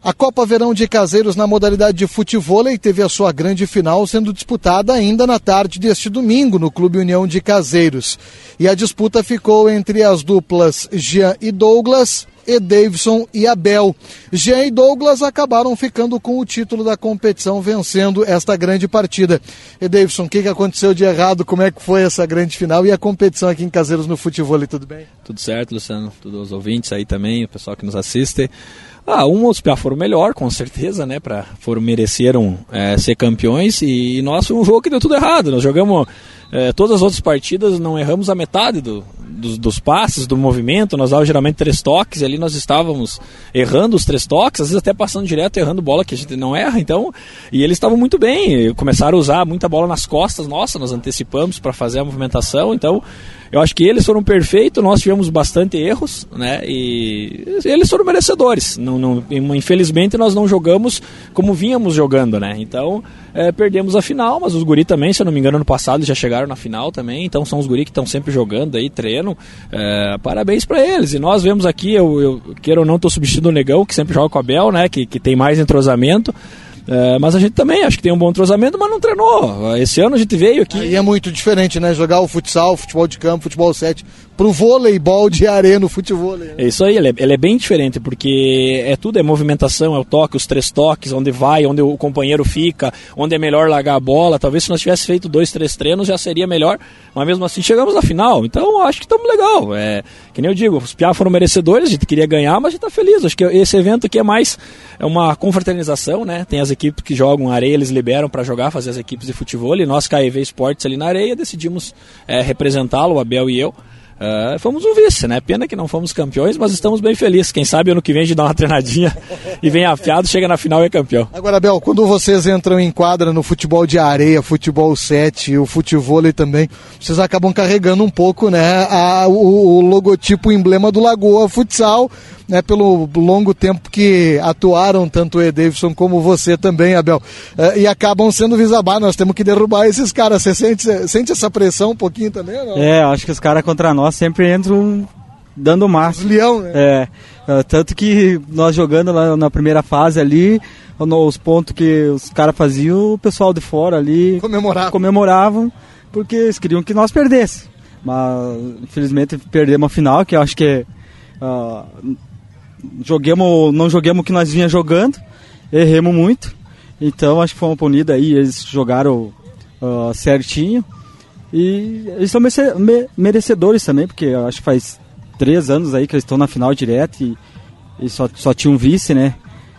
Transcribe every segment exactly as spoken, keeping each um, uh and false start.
A Copa Verão de Caseiros na modalidade de futevôlei teve a sua grande final sendo disputada ainda na tarde deste domingo no Clube União de Caseiros. E a disputa ficou entre as duplas Jean e Douglas, e Davidson e Abel. Jean e Douglas acabaram ficando com o título da competição, vencendo esta grande partida. E Davidson, o que, que aconteceu de errado? Como é que foi essa grande final e a competição aqui em Caseiros no futevôlei? Tudo bem? Tudo certo, Luciano. Todos os ouvintes aí também, o pessoal que nos assiste. Ah, um, os Piá foram melhor, com certeza, né, pra, foram, mereceram é, ser campeões, e, e nós foi um jogo que deu tudo errado. Nós jogamos é, todas as outras partidas, não erramos a metade do, dos, dos passes, do movimento. Nós dávamos geralmente três toques, e ali nós estávamos errando os três toques, às vezes até passando direto, errando bola que a gente não erra, então, e eles estavam muito bem, começaram a usar muita bola nas costas, nossa, nós antecipamos para fazer a movimentação, então eu acho que eles foram perfeitos, nós tivemos bastante erros, né, e eles foram merecedores. Não, não, infelizmente nós não jogamos como vínhamos jogando, né, então é, perdemos a final, mas os guri também, se eu não me engano, ano passado já chegaram na final também, então são os guri que estão sempre jogando aí, treinam, é, parabéns para eles. E nós vemos aqui, eu, eu quero ou não, estou substituindo o Negão, que sempre joga com o Abel, né, que, que tem mais entrosamento. É, mas a gente também acho que tem um bom entrosamento, mas não treinou. Esse ano a gente veio aqui. Aí é muito diferente, né? Jogar o futsal, futebol de campo, futebol sete, pro voleibol de areia no futevôlei. Né? É isso aí, ele é, ele é bem diferente, porque é tudo, é movimentação, é o toque, os três toques, onde vai, onde o companheiro fica, onde é melhor largar a bola. Talvez se nós tivéssemos feito dois, três treinos já seria melhor, mas mesmo assim chegamos na final. Então acho que estamos legal. É, que nem eu digo, os Piá foram merecedores, a gente queria ganhar, mas a gente tá feliz. Acho que esse evento aqui é mais é uma confraternização, né? Tem as equipes que jogam areia, eles liberam para jogar, fazer as equipes de futebol, e nós, K E V Esportes, ali na areia, decidimos é, representá-lo, o Abel e eu. Uh, fomos um vice, né? Pena que não fomos campeões, mas estamos bem felizes. Quem sabe ano que vem a gente dá uma treinadinha e vem afiado, chega na final e é campeão. Agora, Abel, quando vocês entram em quadra no futebol de areia, futebol sete, o futevôlei também, vocês acabam carregando um pouco, né, a, o, o logotipo, o emblema do Lagoa Futsal, né, pelo longo tempo que atuaram, tanto o E. Davidson como você também, Abel, uh, e acabam sendo visabá. Nós temos que derrubar esses caras. Você sente, sente essa pressão um pouquinho também, ou não? É, acho que os caras contra nós sempre entram dando o máximo. Os leão, né? É, tanto que nós jogando lá na primeira fase ali, os pontos que os caras faziam, o pessoal de fora ali Comemorava. comemoravam, porque eles queriam que nós perdêssemos. Mas infelizmente perdemos a final, que eu acho que uh, joguemos, não joguemos o que nós vinha jogando, erremos muito, então acho que foi uma punida aí, eles jogaram uh, certinho. E eles são merecedores também, porque eu acho que faz três anos aí que eles estão na final direto e, e só, só tinha um vice, né?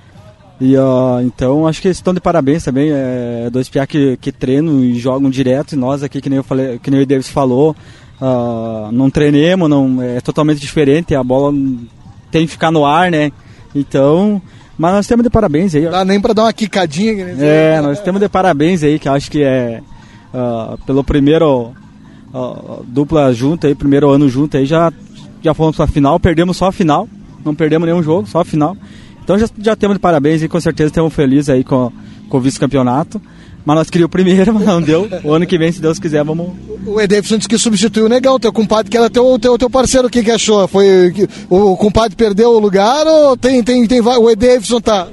E, uh, então acho que eles estão de parabéns também. É, dois piá que, que treinam e jogam direto, e nós aqui, que nem eu falei, que nem o Davis falou, uh, não treinemos, não, é totalmente diferente, a bola tem que ficar no ar, né? Então, mas nós temos de parabéns aí. Não dá nem pra dar uma quicadinha. Que nem é, nós temos de parabéns aí, que eu acho que é Uh, pelo primeiro uh, dupla junto aí, primeiro ano junto aí, já, já fomos pra final, perdemos só a final, não perdemos nenhum jogo, só a final. Então já, já temos de parabéns e com certeza estamos felizes aí com, com o vice-campeonato. Mas nós queríamos o primeiro, mas não deu. O ano que vem, se Deus quiser, vamos... O E. Davidson disse que substituiu o Negão, teu compadre, que era teu, teu, teu parceiro. O que que achou? Foi, o compadre perdeu o lugar ou tem, tem, tem, o E. Davidson tá...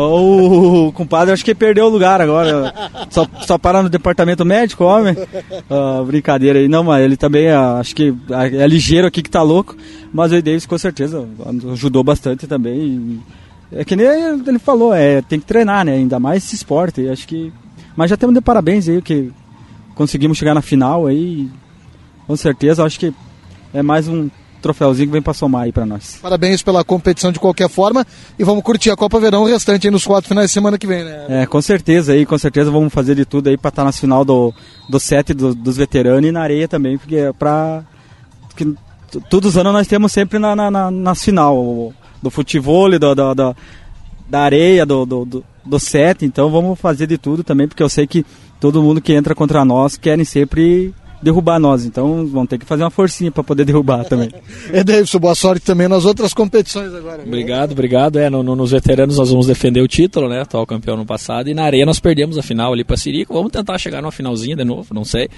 O compadre acho que perdeu o lugar agora. Só, só para no departamento médico, homem. Uh, brincadeira aí. Não, mas ele também é, acho que é ligeiro aqui que tá louco. Mas o E. Davidson com certeza ajudou bastante também. E é que nem ele falou, é, tem que treinar, né? Ainda mais esse esporte. Acho que... Mas já temos de parabéns aí, que conseguimos chegar na final aí. Com certeza, acho que é mais um troféuzinho que vem pra somar aí pra nós. Parabéns pela competição de qualquer forma, e vamos curtir a Copa Verão, o restante aí nos quatro finais de semana que vem, né? É, com certeza aí, com certeza vamos fazer de tudo aí pra estar na final do, do sete do, dos veteranos e na areia também, porque é pra... Que, todos os anos nós temos sempre na, na, na, na final, do futevôlei, do, do, do, da areia, do, do, do, do sete, então vamos fazer de tudo também, porque eu sei que todo mundo que entra contra nós querem sempre derrubar nós, então vão ter que fazer uma forcinha para poder derrubar também. E Davidson, boa sorte também nas outras competições agora. Obrigado, obrigado. É, no, no, nos veteranos nós vamos defender o título, né? Atual campeão no passado, e na areia nós perdemos a final ali para Sirico. Vamos tentar chegar numa finalzinha de novo, não sei.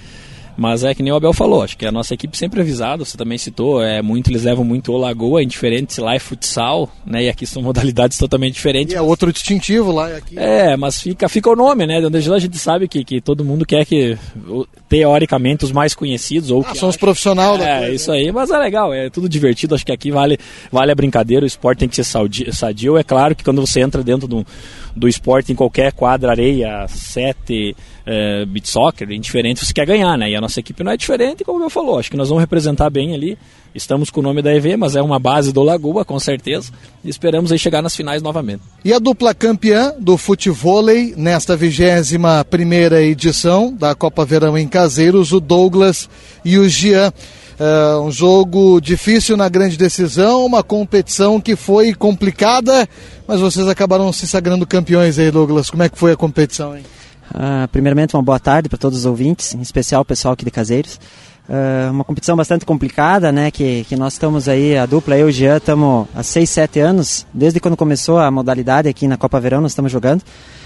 Mas é que nem o Abel falou, acho que a nossa equipe sempre avisada, você também citou, é muito, eles levam muito o Lagoa, indiferente se lá é futsal, né, e aqui são modalidades totalmente diferentes. E é outro distintivo lá e aqui. É, mas fica, fica o nome, né, onde a gente sabe que, que todo mundo quer que, teoricamente, os mais conhecidos, ou ah, que são os profissionais da coisa. É, isso aí, mas é legal, é tudo divertido, acho que aqui vale, vale a brincadeira, o esporte tem que ser sadio, sadio. É claro que quando você entra dentro do, do esporte, em qualquer quadra, areia, sete, é, beach soccer, indiferente, você quer ganhar, né, e a nossa equipe não é diferente, como eu falou, acho que nós vamos representar bem ali, estamos com o nome da E V, mas é uma base do Lagoa, com certeza, e esperamos aí chegar nas finais novamente. E a dupla campeã do futevôlei nesta vigésima primeira edição da Copa Verão em Caseiros, o Douglas e o Jean. É um jogo difícil na grande decisão, uma competição que foi complicada, mas vocês acabaram se sagrando campeões aí, Douglas. Como é que foi a competição, hein? Uh, primeiramente, uma boa tarde para todos os ouvintes, em especial o pessoal aqui de Caseiros. Uh, uma competição bastante complicada, né, que, que nós estamos aí, a dupla, eu e o Jean, estamos há seis, sete anos, desde quando começou a modalidade aqui na Copa Verão, nós estamos jogando.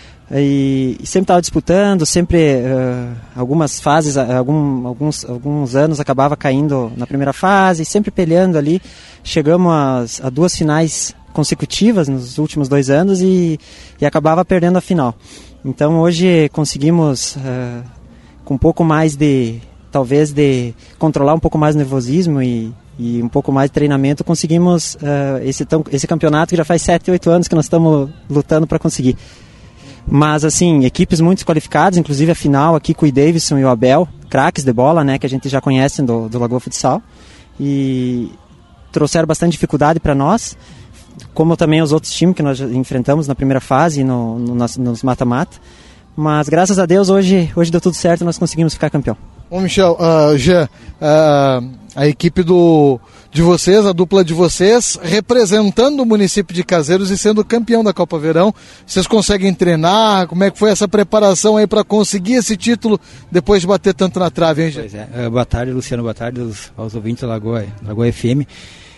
E, e sempre estava disputando, sempre uh, algumas fases, algum, alguns, alguns anos acabava caindo na primeira fase, sempre peleando ali. Chegamos a, a duas finais consecutivas nos últimos dois anos e, e acabava perdendo a final. Então hoje conseguimos, uh, com um pouco mais de, talvez de controlar um pouco mais o nervosismo e, e um pouco mais de treinamento, conseguimos uh, esse, esse campeonato que já faz sete, oito anos que nós estamos lutando para conseguir. Mas assim, equipes muito qualificadas, inclusive a final aqui com o Davidson e o Abel, craques de bola, né, que a gente já conhece do, do Lagoa Futsal, e trouxeram bastante dificuldade para nós, como também os outros times que nós enfrentamos na primeira fase, no, no, nos mata-mata. Mas graças a Deus hoje, hoje deu tudo certo e nós conseguimos ficar campeão. Ô Michel, uh, Jean, uh, a equipe do, de vocês, a dupla de vocês, representando o município de Caseiros e sendo campeão da Copa Verão, vocês conseguem treinar? Como é que foi essa preparação aí para conseguir esse título depois de bater tanto na trave, hein, Jean? Pois é, uh, boa tarde, Luciano, boa tarde aos, aos ouvintes da Lagoa, Lagoa F M.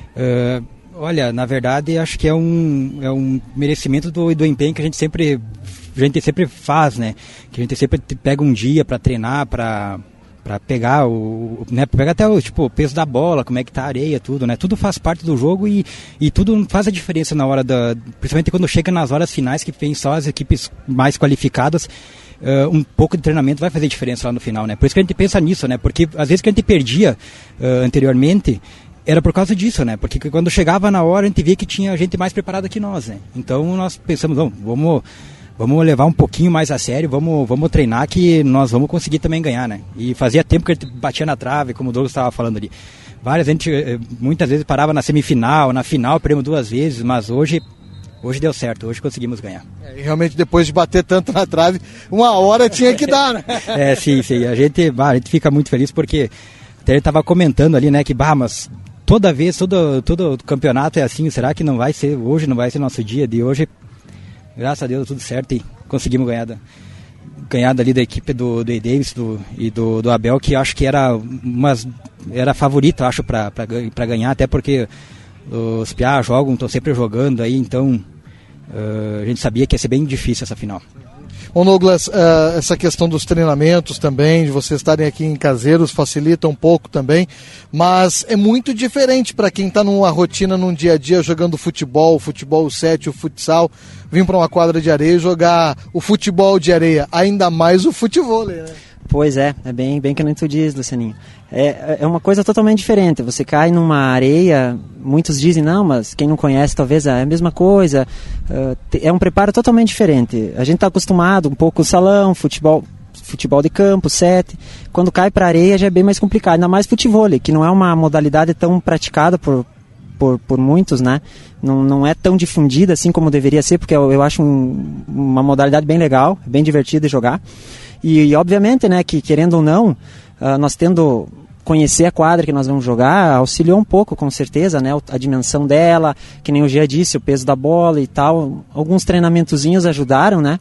Uh, olha, na verdade, acho que é um, é um merecimento do, do empenho que a gente sempre, a gente sempre faz, né? Que a gente sempre pega um dia para treinar, para para pegar o, né, pegar até o tipo, o peso da bola, como é que tá a areia, tudo, né? Tudo faz parte do jogo e, e tudo faz a diferença na hora da, principalmente quando chega nas horas finais, que vem só as equipes mais qualificadas. Uh, um pouco de treinamento vai fazer diferença lá no final, né? Por isso que a gente pensa nisso, né? Porque às vezes que a gente perdia uh, anteriormente era por causa disso, né? Porque quando chegava na hora a gente via que tinha gente mais preparada que nós, né? Então nós pensamos, não, vamos Vamos levar um pouquinho mais a sério, vamos, vamos treinar que nós vamos conseguir também ganhar, né? E fazia tempo que a gente batia na trave, como o Douglas estava falando ali. Várias, a gente muitas vezes parava na semifinal, na final, perdemos duas vezes, mas hoje, hoje deu certo, hoje conseguimos ganhar. É, realmente depois de bater tanto na trave, uma hora tinha que dar, né? É, sim, sim, a gente, bah, a gente fica muito feliz porque até ele estava comentando ali, né, que bah, mas toda vez, todo, todo campeonato é assim, será que não vai ser, hoje não vai ser nosso dia, de hoje... Graças a Deus, tudo certo e conseguimos ganhar, da, ganhar dali da equipe do, do E. Davis do, e do, do Abel, que acho que era umas, era favorito, acho, para ganhar, até porque os Piá jogam, estão sempre jogando aí, então uh, a gente sabia que ia ser bem difícil essa final. Bom, Douglas, uh, essa questão dos treinamentos também, de vocês estarem aqui em Caseiros, facilita um pouco também, mas é muito diferente para quem está numa rotina, num dia a dia, jogando futebol, futebol sete, o futsal, vir para uma quadra de areia e jogar o futebol de areia, ainda mais o futevôlei, né? Pois é, é bem, bem que nem tu diz, Lucianinho. É, é uma coisa totalmente diferente. Você cai numa areia, muitos dizem, não, mas quem não conhece talvez é a mesma coisa. Uh, é um preparo totalmente diferente. A gente está acostumado um pouco com o salão, futebol, futebol de campo, sete. Quando cai para areia já é bem mais complicado, ainda mais futevôlei, que não é uma modalidade tão praticada por, por, por muitos, né? Não, não é tão difundida assim como deveria ser, porque eu, eu acho um, uma modalidade bem legal, bem divertida de jogar. E, e obviamente, né, que querendo ou não, uh, nós tendo conhecer a quadra que nós vamos jogar, auxiliou um pouco, com certeza, né, a dimensão dela, que nem o Gia disse, o peso da bola e tal, alguns treinamentozinhos ajudaram, né,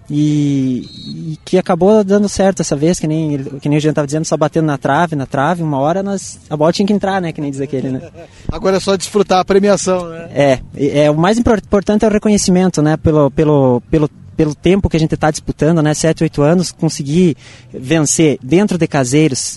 e, e que acabou dando certo essa vez, que nem, que nem o Gia estava dizendo, só batendo na trave, na trave, uma hora nós, a bola tinha que entrar, né, que nem diz aquele, né. Agora é só desfrutar a premiação, né. É, é o mais importante é o reconhecimento, né, pelo, pelo, pelo pelo tempo que a gente está disputando, né, sete, oito anos, conseguir vencer dentro de Caseiros,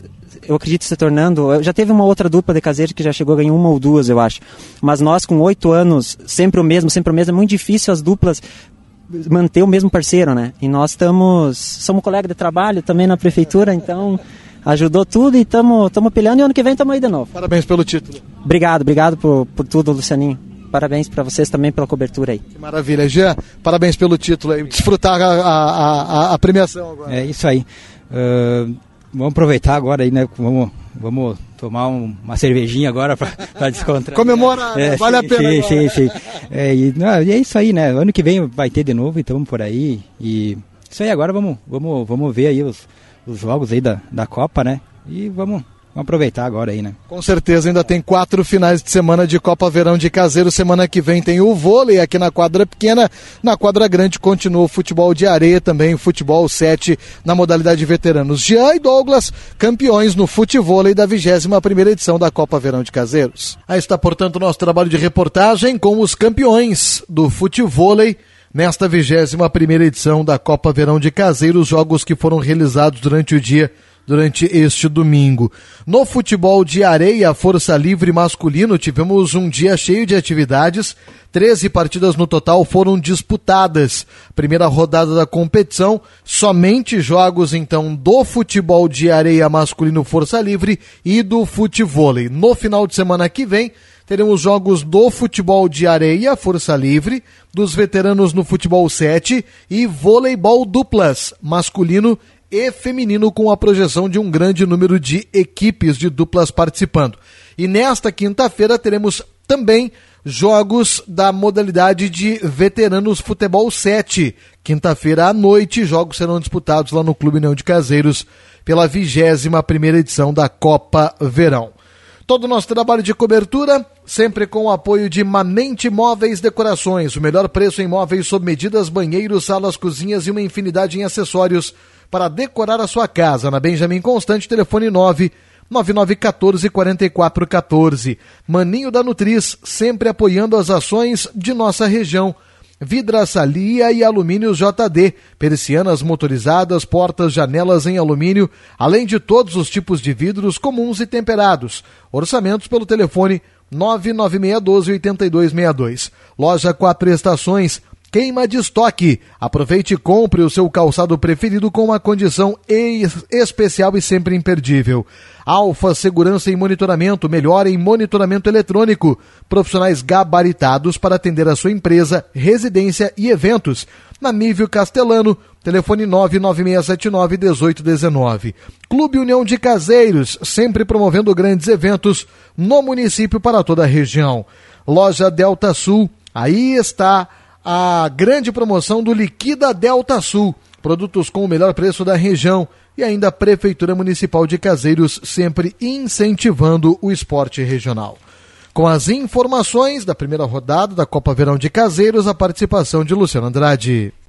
eu acredito se tornando, já teve uma outra dupla de Caseiros que já chegou a ganhar uma ou duas, eu acho, mas nós com oito anos, sempre o mesmo, sempre o mesmo, é muito difícil as duplas manter o mesmo parceiro, né? E nós estamos, somos colegas de trabalho também na prefeitura, então ajudou tudo e estamos peleando, e ano que vem estamos aí de novo. Parabéns pelo título. Obrigado, obrigado por, por tudo, Lucianinho. Parabéns para vocês também pela cobertura aí. Que maravilha. Jean, parabéns pelo título aí. Desfrutar a, a, a, a premiação agora. É isso aí. Uh, vamos aproveitar agora aí, né? Vamos, vamos tomar um, uma cervejinha agora para descontrair. Comemorar, é, vale sim, a pena. Sim, agora. sim, sim. É, e, não, e é isso aí, né? Ano que vem vai ter de novo, então por aí. E isso aí, agora vamos, vamos, vamos ver aí os, os jogos aí da, da Copa, né? E vamos. Vamos aproveitar agora aí, né? Com certeza, ainda tem quatro finais de semana de Copa Verão de Caseiro. Semana que vem tem o vôlei aqui na quadra pequena. Na quadra grande continua o futebol de areia, também o futebol sete na modalidade veteranos. Jean e Douglas, campeões no futevôlei da vigésima primeira edição da Copa Verão de Caseiros. Aí está, portanto, o nosso trabalho de reportagem com os campeões do futevôlei nesta vigésima primeira edição da Copa Verão de Caseiros, jogos que foram realizados durante o dia durante este domingo. No futebol de areia, Força Livre masculino, tivemos um dia cheio de atividades, treze partidas no total foram disputadas. Primeira rodada da competição, somente jogos então do futebol de areia masculino Força Livre e do futevôlei. No final de semana que vem, teremos jogos do futebol de areia, Força Livre, dos veteranos no futebol sete e voleibol duplas, masculino e feminino, com a projeção de um grande número de equipes de duplas participando. E nesta quinta-feira teremos também jogos da modalidade de veteranos futebol sete. Quinta-feira à noite, jogos serão disputados lá no Clube União de Caseiros pela vigésima primeira edição da Copa Verão. Todo o nosso trabalho de cobertura, sempre com o apoio de Manente Móveis Decorações, o melhor preço em móveis sob medidas, banheiros, salas, cozinhas e uma infinidade em acessórios para decorar a sua casa. Na Benjamin Constante, telefone nove nove nove um quatro, quatro quatro um quatro. Maninho da Nutriz, sempre apoiando as ações de nossa região. Vidraçalia e Alumínios J D, persianas motorizadas, portas, janelas em alumínio, além de todos os tipos de vidros comuns e temperados. Orçamentos pelo telefone nove nove seis um dois, oito dois seis dois. Loja Quatro Estações, queima de estoque. Aproveite e compre o seu calçado preferido com uma condição especial e sempre imperdível. Alfa Segurança e Monitoramento, melhor em monitoramento eletrônico. Profissionais gabaritados para atender a sua empresa, residência e eventos. Na Nívio Castelano, telefone nove nove seis sete nove, um oito um nove. Clube União de Caseiros, sempre promovendo grandes eventos no município para toda a região. Loja Delta Sul, aí está a grande promoção do Liquida Delta Sul. Produtos com o melhor preço da região. E ainda a Prefeitura Municipal de Caseiros, sempre incentivando o esporte regional. Com as informações da primeira rodada da Copa Verão de Caseiros, a participação de Luciano Andrade.